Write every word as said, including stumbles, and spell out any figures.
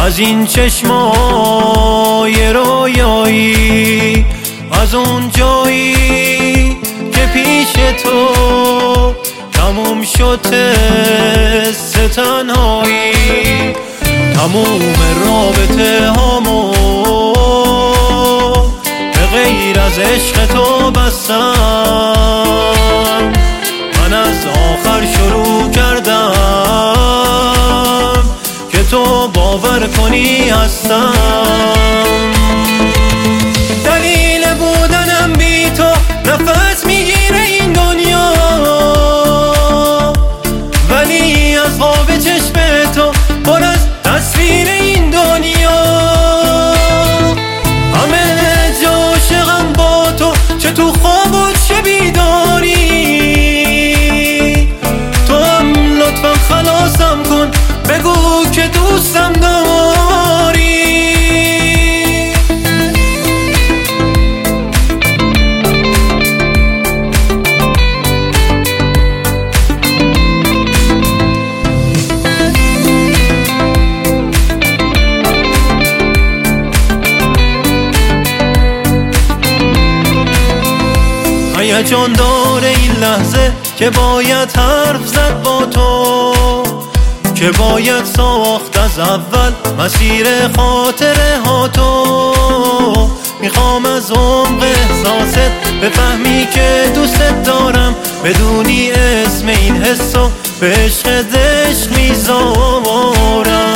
از این چشمای رویایی، از اون جایی که پیش تو تموم شد حس تنهایی. تموم رابطه هامو به غیر از عشق تو بستم. من از آخر شروع کردم که تو باور کنی هستم. دلیل بودنم بی تو نفس میگیره این دنیا، ولی از خواب چشم تو پر از تصویر این دنیا. همه جا عاشقم با تو، چه تو خواب و چه بیداری. تو هم لطفا خلاصم کن، بگو که دوستم داری. هیجان داره این لحظه که باید حرف زد با تو، که باید ساخت از اول مسیر خاطره ها تو. میخوام از عمق احساست بفهمی که دوستت دارم، بدونی اسم این حسو به عشق عشق میذارم.